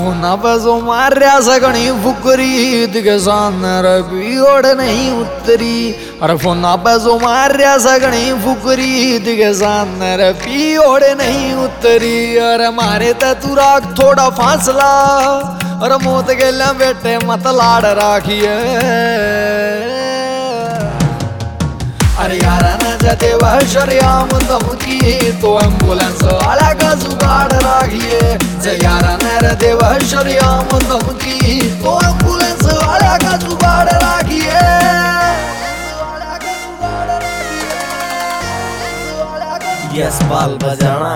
फोना पे जो मार्या सगणी फुकरी दिखे सानर पीओड़ नहीं उतरी। अरे फोना पे जो मार्या सगणी फुकरी दिखे सानर पीओड़ नहीं उतरी। अरे मारे ते तू राख थोड़ा फासला, अरे मौत गेल्या बेटे मत लाड़ राखिए। अरे यार न जते वह शरियाम धमकी तो एम्बुलेंस वाला का जुगाड़ राखिए। यार न दे वह शरियाम धमकी तो एम्बुलेंस वाला का जुगाड़ राखिए। यस बाल बजाना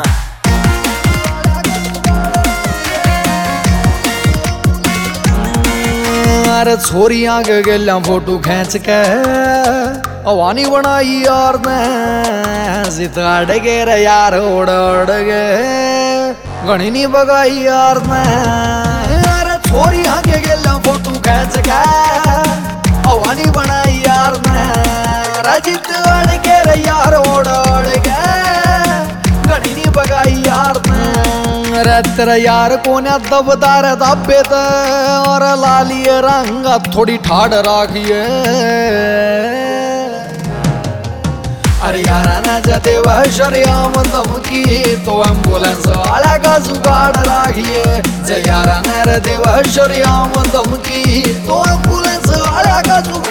अरे छोरियां के गेल्या फोटो खींच के अवानी बनाई यार ने जित अड़ गे रे यार उड़ उड़ गे घनी नहीं बगाई यार ने। अरे छोरियां के गेल्या फोटो खींच के अवानी बनाई यार ने जित अड़ गे रे यार उड़ उड़ गे घनी नहीं बगाई यार ने। तेरा यार कोने दबदार दाबे और लाली रंग थोड़ी ठाड़ राखिए। अरे यार न जते वह शरियाम धमकी तो एम्बुलेंस वाला का जुगाड़ राखिए। यार न दे वह शरियाम धमकी तो एम्बुलेंस वाला का जुगाड़।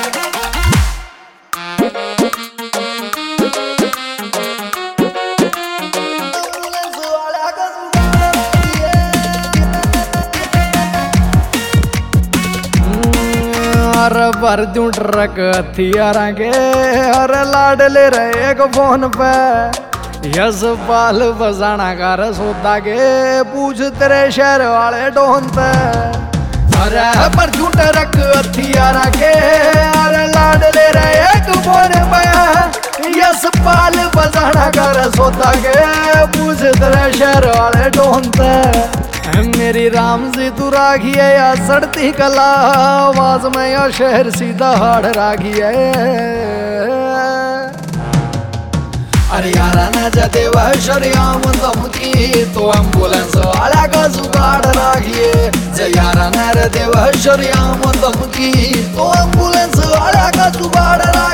अरे भर दूं ट्रक हथियार के अरे लाड ले रहे एक फोन पे। यस बाल बजाना कर सोदा के पूछ तेरे शहर वाले डोन पे। अरे भर दूं ट्रक हथियार के अरे लाड ले रहे एक फोन पे। यस बाल बजाना कर सोदा के पूछ तेरे शहर वाले डोन पे। मेरी राम जी तू राखिए या सड़ती कला आवाज में या शहर सीधा हाड़ राखिए। अरे यार न जते वह शरियाम धमकी तो एम्बुलेंस वाला का जुगाड़ राखिए। यार न दे वह शरियाम धमकी तो एम्बुलेंस वाला का जुगाड़।